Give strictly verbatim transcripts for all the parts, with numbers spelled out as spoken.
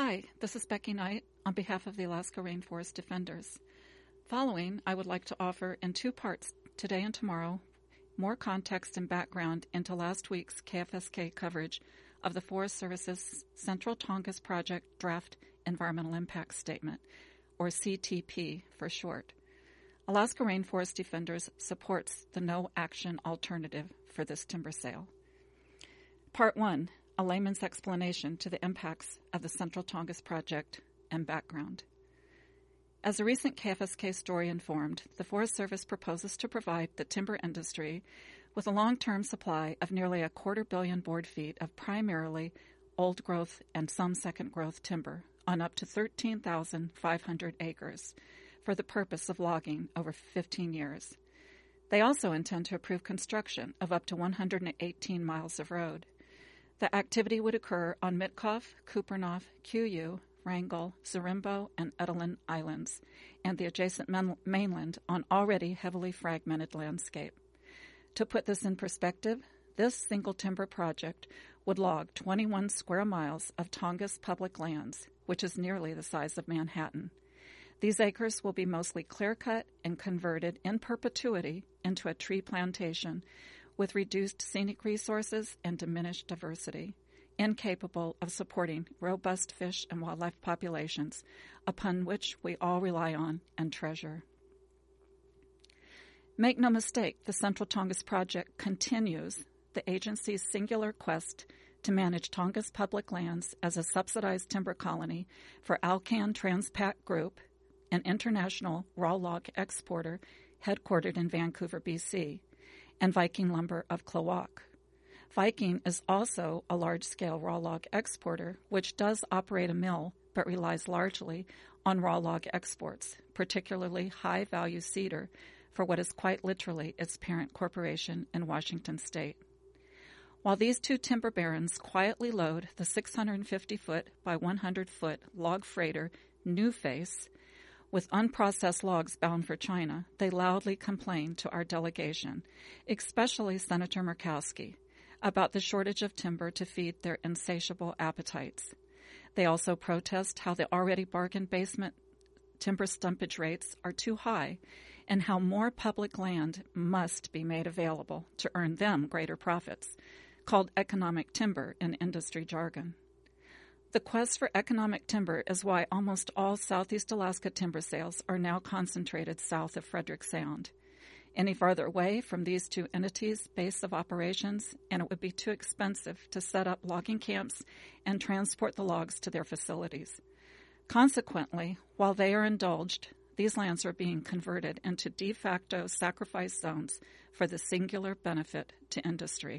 Hi, this is Becky Knight on behalf of the Alaska Rainforest Defenders. Following, I would like to offer in two parts, today and tomorrow, more context and background into last week's K F S K coverage of the Forest Service's Central Tongass Project Draft Environmental Impact Statement, or C T P for short. Alaska Rainforest Defenders supports the no-action alternative for this timber sale. Part one, a layman's explanation to the impacts of the Central Tongass Project and background. As a recent K F S K story informed, the Forest Service proposes to provide the timber industry with a long-term supply of nearly a quarter billion board feet of primarily old-growth and some second-growth timber on up to thirteen thousand five hundred acres for the purpose of logging over fifteen years. They also intend to approve construction of up to one hundred eighteen miles of road. The activity would occur on Mitkof, Kupernof, Q-U, Wrangell, Zarimbo, and Edelin Islands, and the adjacent man- mainland on already heavily fragmented landscape. To put this in perspective, this single timber project would log twenty-one square miles of Tongass public lands, which is nearly the size of Manhattan. These acres will be mostly clear-cut and converted in perpetuity into a tree plantation with reduced scenic resources and diminished diversity, incapable of supporting robust fish and wildlife populations upon which we all rely on and treasure. Make no mistake, the Central Tongass Project continues the agency's singular quest to manage Tongass public lands as a subsidized timber colony for Alcan Transpac Group, an international raw log exporter headquartered in Vancouver, B C, and Viking Lumber of Klawock. Viking is also a large-scale raw log exporter, which does operate a mill but relies largely on raw log exports, particularly high-value cedar, for what is quite literally its parent corporation in Washington state. While these two timber barons quietly load the six hundred fifty foot by one hundred foot log freighter New Face with unprocessed logs bound for China, they loudly complain to our delegation, especially Senator Murkowski, about the shortage of timber to feed their insatiable appetites. They also protest how the already bargain basement timber stumpage rates are too high and how more public land must be made available to earn them greater profits, called economic timber in industry jargon. The quest for economic timber is why almost all Southeast Alaska timber sales are now concentrated south of Frederick Sound. Any farther away from these two entities' base of operations, and it would be too expensive to set up logging camps and transport the logs to their facilities. Consequently, while they are indulged, these lands are being converted into de facto sacrifice zones for the singular benefit to industry.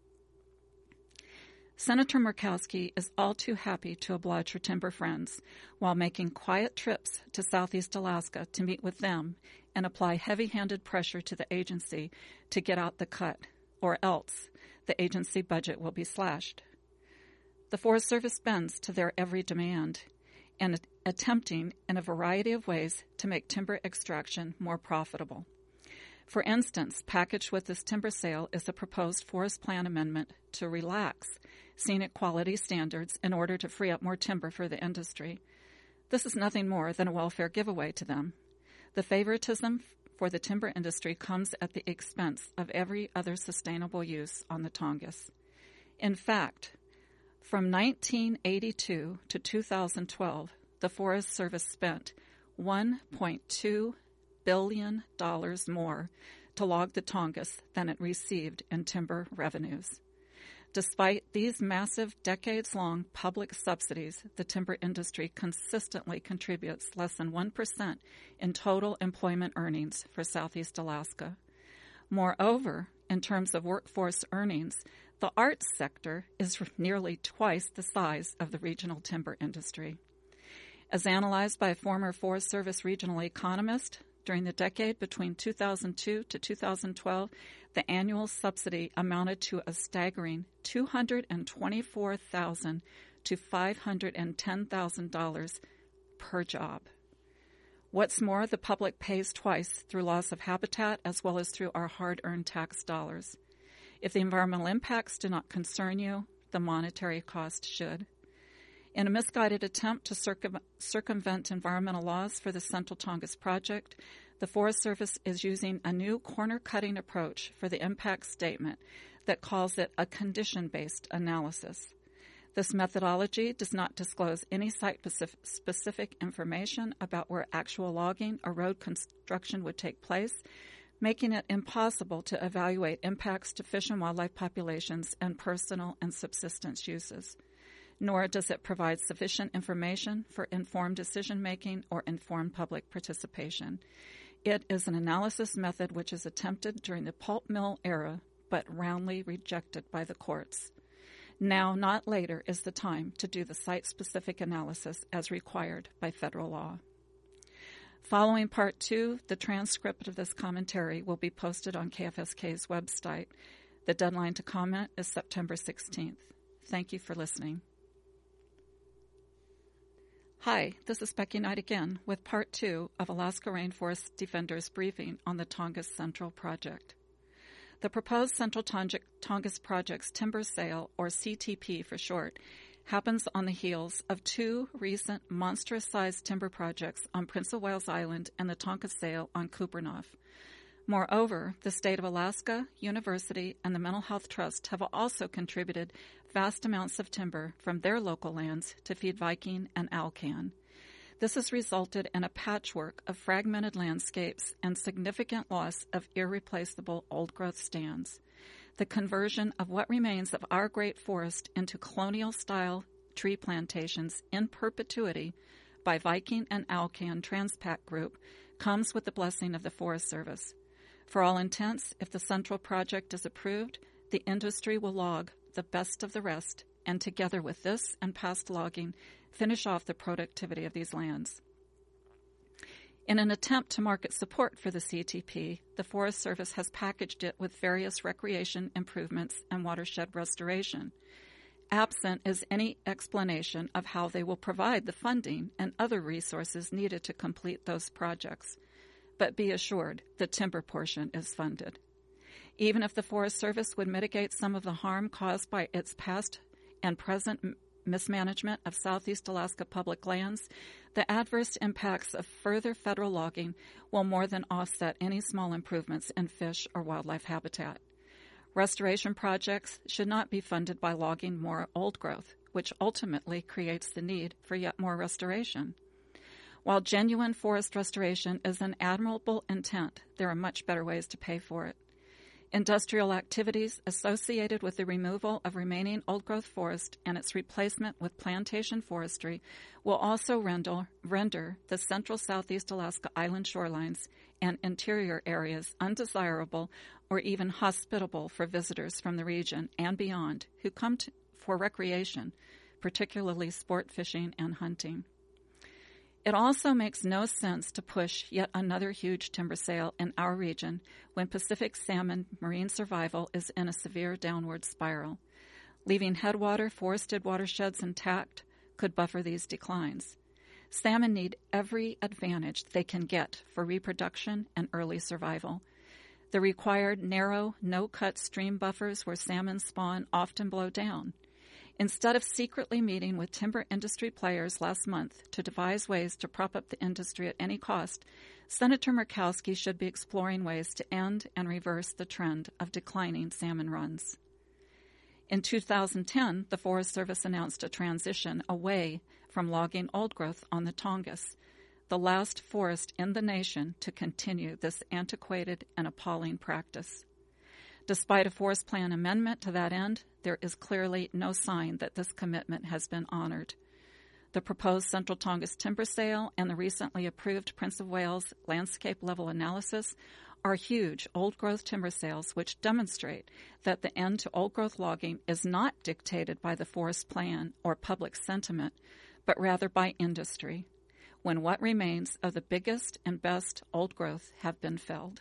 Senator Murkowski is all too happy to oblige her timber friends while making quiet trips to Southeast Alaska to meet with them and apply heavy-handed pressure to the agency to get out the cut, or else the agency budget will be slashed. The Forest Service bends to their every demand and attempting in a variety of ways to make timber extraction more profitable. For instance, packaged with this timber sale is a proposed forest plan amendment to relax scenic quality standards in order to free up more timber for the industry. This is nothing more than a welfare giveaway to them. The favoritism for the timber industry comes at the expense of every other sustainable use on the Tongass. In fact, from nineteen eighty-two to two thousand twelve, the Forest Service spent one point two billion dollars more to log the Tongass than it received in timber revenues. Despite these massive decades-long public subsidies, the timber industry consistently contributes less than one percent in total employment earnings for Southeast Alaska. Moreover, in terms of workforce earnings, the arts sector is nearly twice the size of the regional timber industry. As analyzed by a former Forest Service regional economist, during the decade between two thousand two to two thousand twelve, the annual subsidy amounted to a staggering two hundred twenty-four thousand dollars to five hundred ten thousand dollars per job. What's more, the public pays twice through loss of habitat as well as through our hard-earned tax dollars. If the environmental impacts do not concern you, the monetary cost should. In a misguided attempt to circum- circumvent environmental laws for the Central Tongass project, the Forest Service is using a new corner-cutting approach for the impact statement that calls it a condition-based analysis. This methodology does not disclose any site-specific information about where actual logging or road construction would take place, making it impossible to evaluate impacts to fish and wildlife populations and personal and subsistence uses. Nor does it provide sufficient information for informed decision-making or informed public participation. It is an analysis method which is attempted during the pulp mill era, but roundly rejected by the courts. Now, not later, is the time to do the site-specific analysis as required by federal law. Following Part two, the transcript of this commentary will be posted on K F S K's website. The deadline to comment is September sixteenth. Thank you for listening. Hi, this is Becky Knight again with Part two of Alaska Rainforest Defenders Briefing on the Tongass Central Project. The proposed Central Tongass Project's timber sale, or C T P for short, happens on the heels of two recent monstrous-sized timber projects on Prince of Wales Island and the Tongass sale on Kupreanof. Moreover, the State of Alaska, University, and the Mental Health Trust have also contributed vast amounts of timber from their local lands to feed Viking and Alcan. This has resulted in a patchwork of fragmented landscapes and significant loss of irreplaceable old-growth stands. The conversion of what remains of our great forest into colonial-style tree plantations in perpetuity by Viking and Alcan Transpac Group comes with the blessing of the Forest Service. For all intents, if the Central Project is approved, the industry will log the best of the rest, and together with this and past logging, finish off the productivity of these lands. In an attempt to market support for the C T P, the Forest Service has packaged it with various recreation improvements and watershed restoration. Absent is any explanation of how they will provide the funding and other resources needed to complete those projects. But be assured, the timber portion is funded. Even if the Forest Service would mitigate some of the harm caused by its past and present mismanagement of Southeast Alaska public lands, the adverse impacts of further federal logging will more than offset any small improvements in fish or wildlife habitat. Restoration projects should not be funded by logging more old growth, which ultimately creates the need for yet more restoration. While genuine forest restoration is an admirable intent, there are much better ways to pay for it. Industrial activities associated with the removal of remaining old-growth forest and its replacement with plantation forestry will also render, render the central Southeast Alaska island shorelines and interior areas undesirable or even hospitable for visitors from the region and beyond who come to, for recreation, particularly sport fishing and hunting. It also makes no sense to push yet another huge timber sale in our region when Pacific salmon marine survival is in a severe downward spiral. Leaving headwater forested watersheds intact could buffer these declines. Salmon need every advantage they can get for reproduction and early survival. The required narrow, no-cut stream buffers where salmon spawn often blow down. Instead of secretly meeting with timber industry players last month to devise ways to prop up the industry at any cost, Senator Murkowski should be exploring ways to end and reverse the trend of declining salmon runs. In two thousand ten, the Forest Service announced a transition away from logging old growth on the Tongass, the last forest in the nation to continue this antiquated and appalling practice. Despite a forest plan amendment to that end, there is clearly no sign that this commitment has been honored. The proposed Central Tongass timber sale and the recently approved Prince of Wales landscape level analysis are huge old-growth timber sales which demonstrate that the end to old-growth logging is not dictated by the forest plan or public sentiment, but rather by industry, when what remains of the biggest and best old growth have been felled.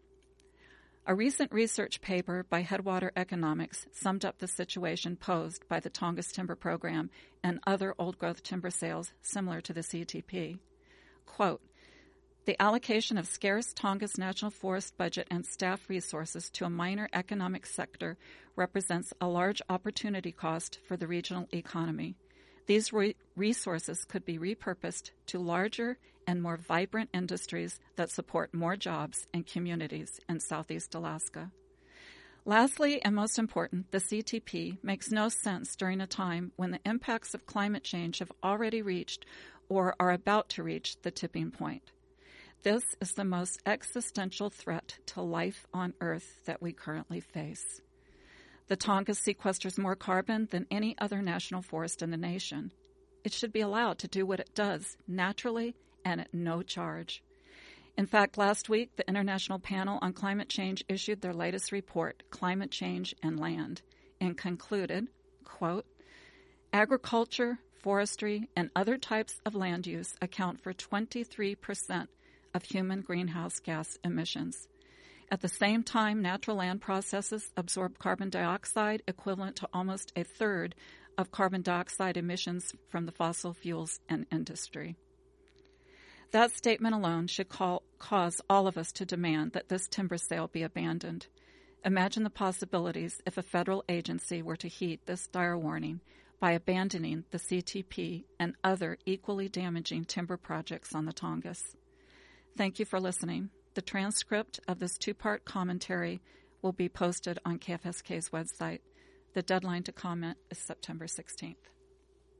A recent research paper by Headwater Economics summed up the situation posed by the Tongass Timber Program and other old-growth timber sales similar to the C T P. Quote, "The allocation of scarce Tongass National Forest budget and staff resources to a minor economic sector represents a large opportunity cost for the regional economy. These re- resources could be repurposed to larger and more vibrant industries that support more jobs and communities in Southeast Alaska. Lastly, and most important, the C T P makes no sense during a time when the impacts of climate change have already reached or are about to reach the tipping point. This is the most existential threat to life on Earth that we currently face. The Tongass sequesters more carbon than any other national forest in the nation. It should be allowed to do what it does naturally and at no charge. In fact, last week, the International Panel on Climate Change issued their latest report, Climate Change and Land, and concluded, quote, agriculture, forestry, and other types of land use account for twenty-three percent of human greenhouse gas emissions. At the same time, natural land processes absorb carbon dioxide equivalent to almost a third of carbon dioxide emissions from the fossil fuels and industry. That statement alone should call, cause all of us to demand that this timber sale be abandoned. Imagine the possibilities if a federal agency were to heed this dire warning by abandoning the C T P and other equally damaging timber projects on the Tongass. Thank you for listening. The transcript of this two-part commentary will be posted on K F S K's website. The deadline to comment is September sixteenth.